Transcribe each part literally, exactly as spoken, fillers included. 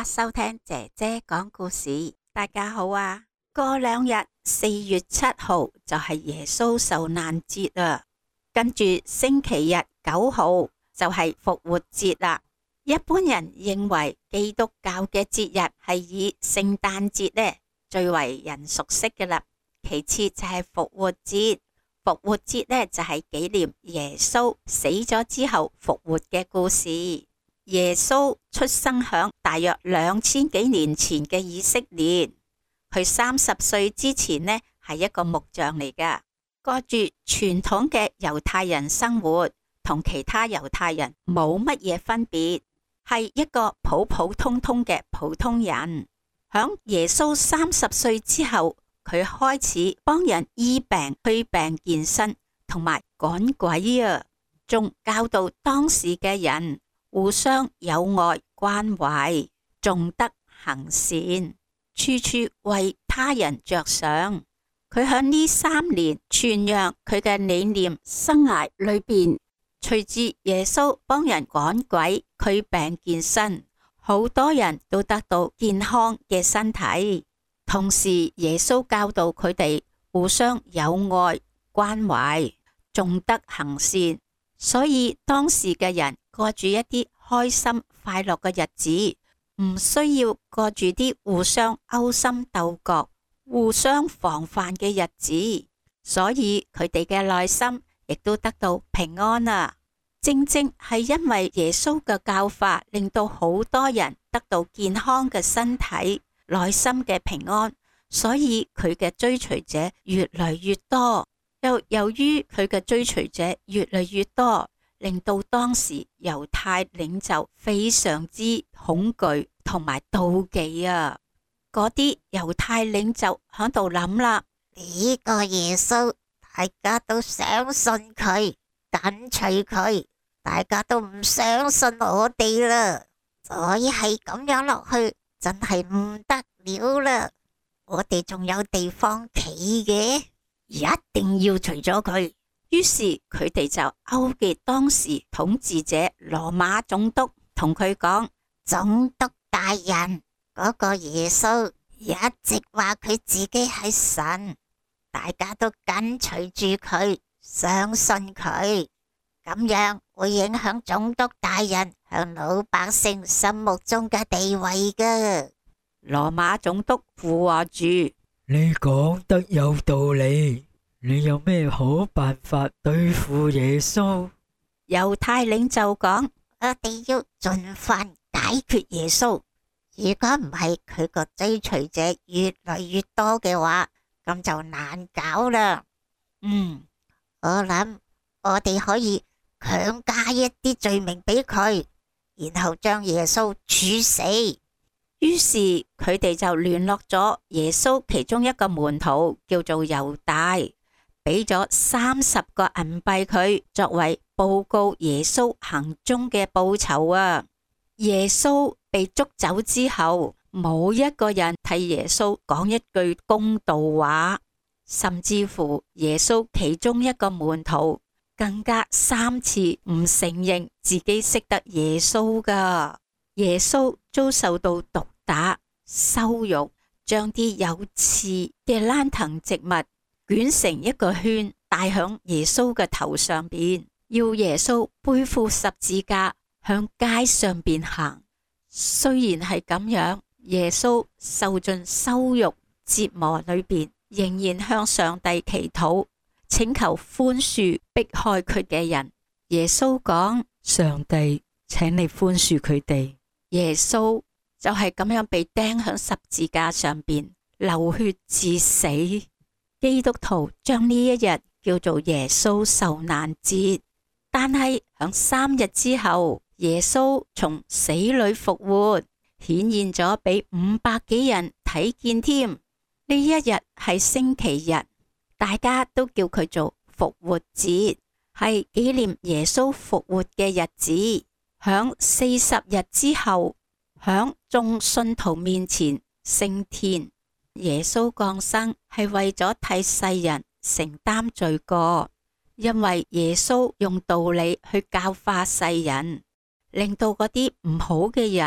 收聽姐姐講故事。大家好啊！過兩日四月七號就係耶穌受難節啦，跟住星期日九號就係復活節啦。一般人認為基督教嘅節日係以聖誕節呢最為人熟悉嘅啦，其次就係復活節。復活節呢就係紀念耶穌死咗之後復活嘅故事。耶穌出生響大約兩千幾年前嘅以色列，佢三十歲之前呢係一個木匠嚟噶，過住傳統嘅猶太人生活，同其他猶太人冇乜嘢分別，係一個普普通通嘅普通人。響耶穌三十歲之後，佢開始幫人醫病、驅病、健身，同埋趕鬼啊，仲教導當時嘅人互相友愛關懷，重德行善，處處為他人着想。佢響呢三年傳揚佢嘅理念生涯裏邊，隨住耶穌幫人趕鬼、驅病、健身，好多人都得到健康嘅身體。同時耶穌教導佢哋互相友愛關懷，重德行善，所以當時嘅人過住一啲開心快樂嘅日子，唔需要過住啲互相勾心鬥角、互相防範嘅日子，所以佢哋嘅內心亦都得到平安啊！正正係因為耶穌嘅教法，令到好多人得到健康嘅身體、內心嘅平安，所以佢嘅追隨者越嚟越多。又由於佢嘅追隨者越嚟越多，令到當時猶太領袖非常之恐懼同埋妒忌啊！嗰啲猶太領袖喺度諗啦， 呢個耶穌大家都相信佢，緊隨佢，大家都唔相信我哋啦，所以係咁樣落去真係唔得了啦！我哋仲有地方企嘅，一定要除咗佢。 於是佢哋就勾結當時統治者羅馬總督，同佢講： 總督大人，嗰個耶穌一直話佢自己係神，大家都緊隨住佢，相信佢，咁樣會影響總督大人向老百姓心目中嘅地位㗎。 羅馬總督附和住： 你講得有道理。你有咩好辦法對付耶穌？ 猶太領袖講： 我哋要盡快解決耶穌。如果唔係佢個追隨者越嚟越多嘅話，咁就難搞啦。嗯，我諗我哋可以強加一啲罪名俾佢，然後將耶穌處死。 於是佢哋就聯絡咗耶穌其中一個門徒，叫做猶大，俾咗三十個銀幣佢，作為報告耶穌行蹤嘅報酬啊！耶穌被捉走之後，冇一個人替耶穌講一句公道話，甚至乎耶穌其中一個門徒更加三次唔承認自己識得耶穌噶。耶穌遭受到毒打、羞辱，將啲有刺嘅蘭藤植物捲成一個圈，戴響耶穌嘅頭上邊，要耶穌背負十字架向街上邊行。雖然係咁樣，耶穌受盡羞辱折磨裏邊，仍然向上帝祈禱，請求寬恕迫害佢嘅人。耶穌講： 上帝，請你寬恕佢哋。 耶穌就係咁樣被釘響十字架上邊，流血致死。基督徒將呢一日叫做耶穌受難節，但係響三日之後，耶穌從死裏復活，顯現咗俾五百幾人睇見添。呢一日係星期日，大家都叫佢做復活節，係紀念耶穌復活嘅日子。響四十日之後，響眾信徒面前升天。耶穌降生係為咗替世人承擔罪過，因為耶穌用道理去教化世人，令到嗰啲唔好嘅人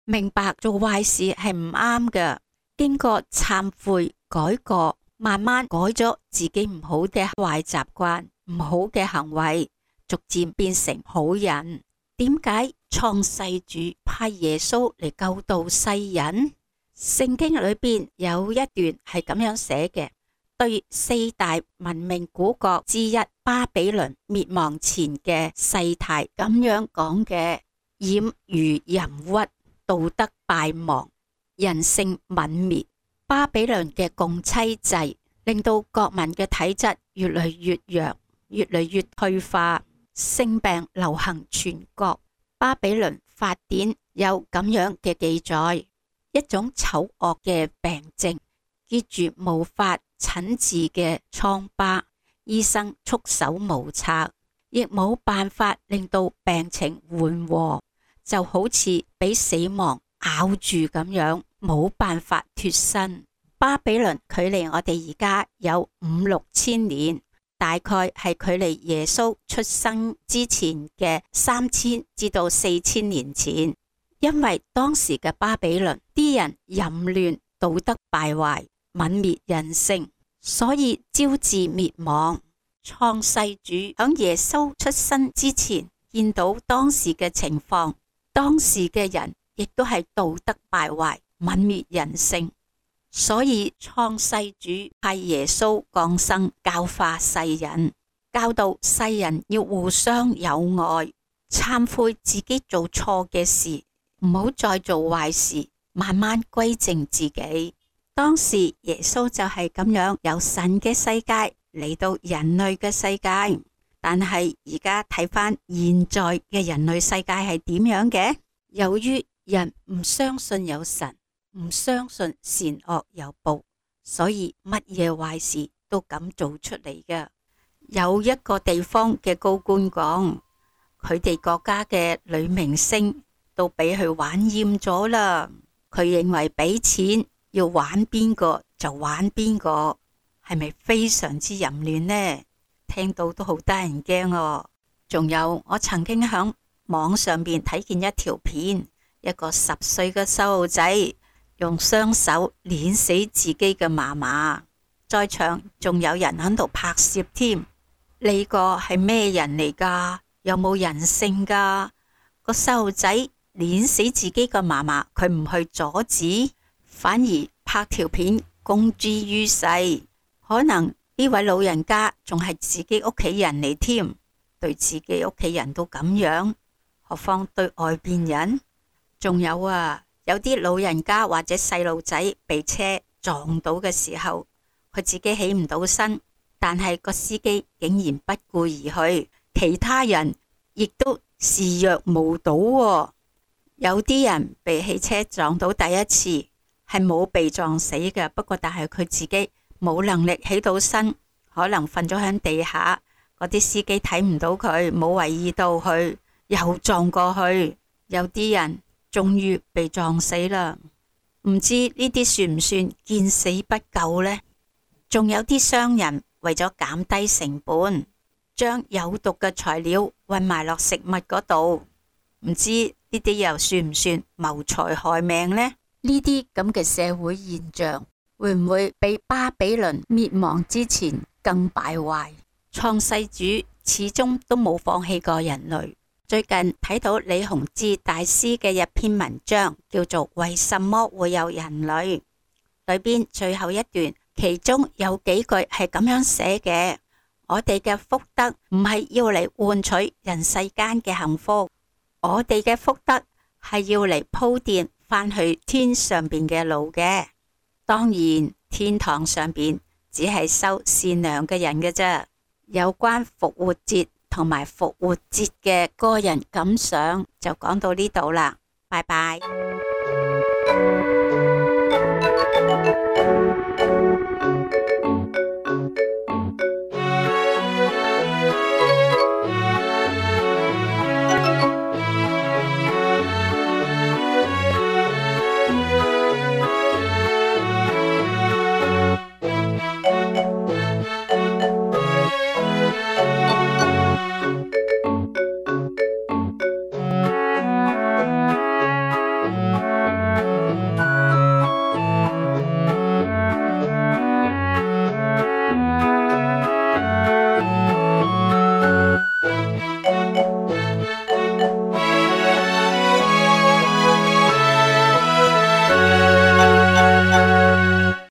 明白做壞事係唔啱嘅，經過懺悔改過，慢慢改咗自己唔好嘅壞習慣、唔好嘅行為，逐漸變成好人。點解創世主派耶穌嚟救度世人？聖經裏邊有一段係咁樣寫嘅，對四大文明古國之一巴比倫滅亡前嘅世態咁樣講嘅：染如淫屈，道德敗亡，人性泯滅。巴比倫嘅共妻制令到國民嘅體質越嚟越弱，越嚟越退化，性病流行全國。巴比倫法典有咁樣嘅記載：一種醜惡嘅病症，結住無法診治嘅瘡疤，醫生束手無策，亦冇辦法令到病情緩和，就好似俾死亡咬住咁樣，冇辦法脫身。巴比倫距離我哋而家有五六千年，大概係距離耶穌出生之前嘅三千至到四千年前。因為當時嘅巴比倫啲人淫亂、道德敗壞、泯滅人性，所以招致滅亡。創世主響耶穌出生之前見到當時嘅情況，當時嘅人亦都係道德敗壞、泯滅人性，所以創世主派耶穌降生，教化世人，教導世人要互相友愛，懺悔自己做錯嘅事，唔好再做壞事，慢慢歸正自己。當時耶穌就係咁樣由神嘅世界嚟到人類嘅世界，但係而家睇返現在嘅人類世界係點樣嘅？由於人唔相信有神，唔相信善惡有報，所以乜嘢壞事都敢做出嚟嘅。有一個地方嘅高官講，佢哋國家嘅女明星都俾佢玩厭咗啦。佢認為俾錢要玩邊個就玩邊個，係咪非常之淫亂呢？聽到都好得人驚哦。仲有，我曾經喺網上邊睇見一條片，一個十歲嘅細路仔用雙手捏死自己嘅嫲嫲，在場仲有人喺度拍攝添。呢個係咩人嚟噶？有冇人性噶？個細路仔捏死自己嘅嫲嫲，佢唔去阻止，反而拍條片公諸於世。可能呢位老人家仲係自己屋企人嚟添，對自己屋企人都咁樣，何況對外邊人？仲有啊，有啲老人家或者細路仔被車撞到嘅時候，佢自己起唔到身，但係個司機竟然不顧而去，其他人亦都視若無睹喎。有啲人被汽車撞到第一次係冇被撞死嘅，不過但係佢自己冇能力起到身，可能瞓咗喺地下，嗰啲司機睇唔到佢，冇為意到佢，又撞過去。有啲人終於被撞死啦，唔知呢啲算唔算見死不救呢？仲有啲商人為咗減低成本，將有毒嘅材料混埋落食物嗰度，唔知呢啲又算唔算謀財害命呢？呢啲咁嘅社會現象會唔會比巴比倫滅亡之前更敗壞？創世主始終都冇放棄過人類。最近睇到李洪志大師嘅一篇文章，叫做《為什麼會有人類》，裏邊最後一段，其中有幾句係咁樣寫嘅：我哋嘅福德唔係要嚟換取人世間嘅幸福，我哋嘅福德係要嚟鋪墊返去天上邊嘅路嘅。當然，天堂上邊只係收善良嘅人嘅啫。有關復活節同埋復活節嘅個人感想就講到呢度啦，拜拜。